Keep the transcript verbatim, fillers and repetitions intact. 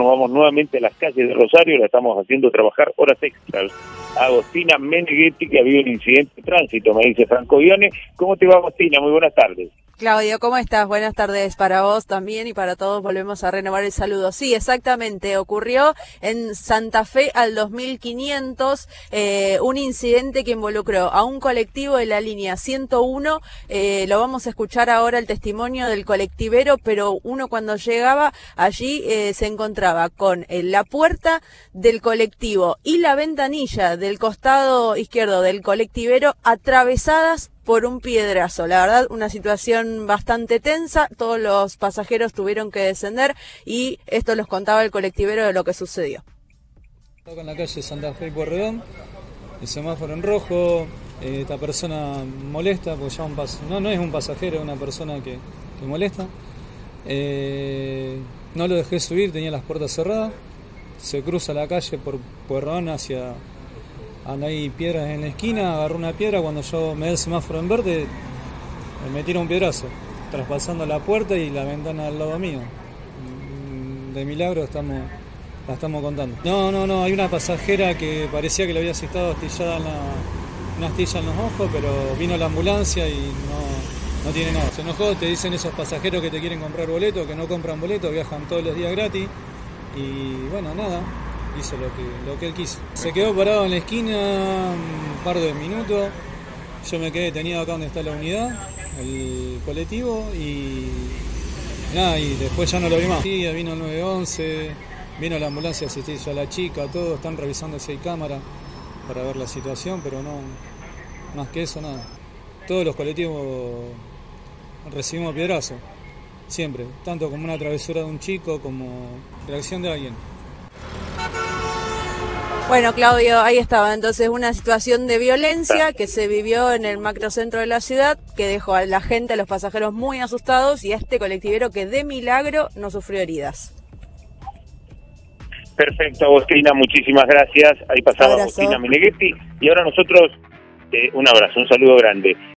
nos vamos nuevamente a las calles de Rosario, la estamos haciendo trabajar horas extras. Agostina Meneghetti, que ha habido un incidente de tránsito, me dice Franco Vione. ¿Cómo te va, Agostina? Muy buenas tardes. Claudio, ¿cómo estás? Buenas tardes para vos también y para todos. Volvemos a renovar el saludo. Sí, exactamente. Ocurrió en Santa Fe al dos mil quinientos eh, un incidente que involucró a un colectivo de la línea ciento uno. Eh, lo vamos a escuchar ahora el testimonio del colectivero, pero uno cuando llegaba allí eh, se encontraba con eh, la puerta del colectivo y la ventanilla del costado izquierdo del colectivero atravesadas por un piedrazo. La verdad, una situación bastante tensa. Todos los pasajeros tuvieron que descender y esto los contaba el colectivero de lo que sucedió. Acá en la calle Santa Fe y Pueyrredón, el semáforo en rojo, eh, esta persona molesta, porque ya un pas no, no es un pasajero, es una persona que, que molesta. Eh, no lo dejé subir, tenía las puertas cerradas. Se cruza la calle por Pueyrredón hacia... Hay piedras en la esquina, agarró una piedra, cuando yo me da el semáforo en verde, me tira un piedrazo, traspasando la puerta y la ventana al lado mío. De milagro estamos, la estamos contando. No, no, no, hay una pasajera que parecía que le había estado astillada en la, una astilla en los ojos, pero vino la ambulancia y no, no tiene nada. Se enojó, te dicen esos pasajeros que te quieren comprar boleto, que no compran boleto, viajan todos los días gratis y bueno, nada. Hizo lo que, lo que él quiso. Se quedó parado en la esquina un par de minutos. Yo me quedé detenido acá donde está la unidad, el colectivo, y nada, y después ya no lo vi más. Sí, vino el nueve once, vino la ambulancia, asistió a la chica, todos están revisando si hay cámara para ver la situación, pero no, más que eso, nada. Todos los colectivos recibimos piedrazos, siempre, tanto como una travesura de un chico como reacción de alguien. Bueno, Claudio, ahí estaba entonces una situación de violencia que se vivió en el macrocentro de la ciudad, que dejó a la gente, a los pasajeros muy asustados y a este colectivero que de milagro no sufrió heridas. Perfecto, Agostina, muchísimas gracias. Ahí pasaba Abrazo. Agostina Meneghetti y ahora nosotros, eh, un abrazo, un saludo grande.